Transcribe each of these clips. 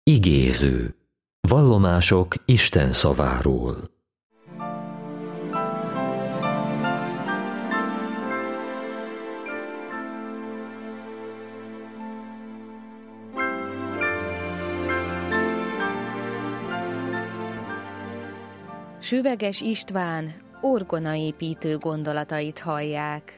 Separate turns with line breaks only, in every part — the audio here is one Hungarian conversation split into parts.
Igéző. Vallomások Isten szaváról.
Süveges István orgonaépítő gondolatait hallják.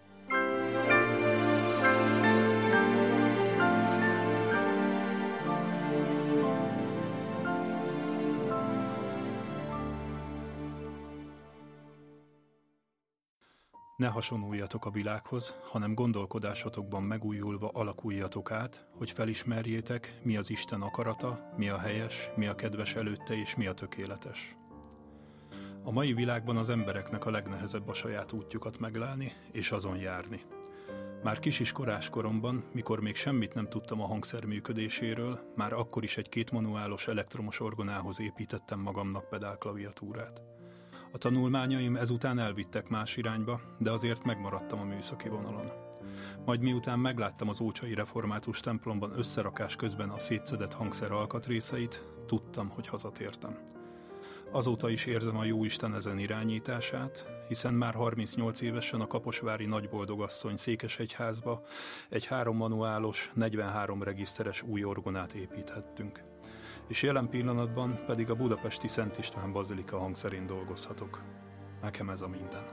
Ne hasonuljatok a világhoz, hanem gondolkodásotokban megújulva alakuljatok át, hogy felismerjétek, mi az Isten akarata, mi a helyes, mi a kedves előtte és mi a tökéletes. A mai világban az embereknek a legnehezebb a saját útjukat meglelni és azon járni. Már kisiskolás koromban, mikor még semmit nem tudtam a hangszer működéséről, már akkor is egy kétmanuálos elektromos orgonához építettem magamnak pedálklaviatúrát. A tanulmányaim ezután elvittek más irányba, de azért megmaradtam a műszaki vonalon. Majd miután megláttam az ócsai református templomban összerakás közben a szétszedett hangszer alkatrészeit, tudtam, hogy hazatértem. Azóta is érzem a Jóisten ezen irányítását, hiszen már 38 évesen a kaposvári nagyboldogasszony székesegyházba egy 3 manuálos, 43 regiszteres új orgonát építhettünk. És jelen pillanatban pedig a budapesti Szent István bazilika hangszerén dolgozhatok. Nekem ez a minden.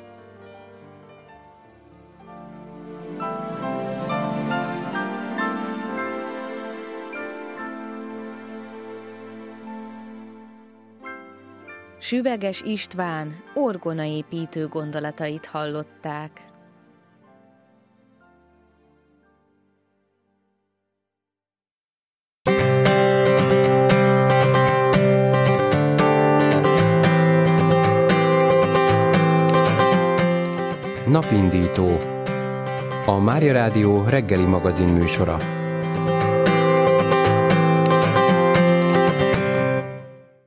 Süveges István orgonaépítő gondolatait hallották.
Napindító. A Mária Rádió reggeli magazin műsora.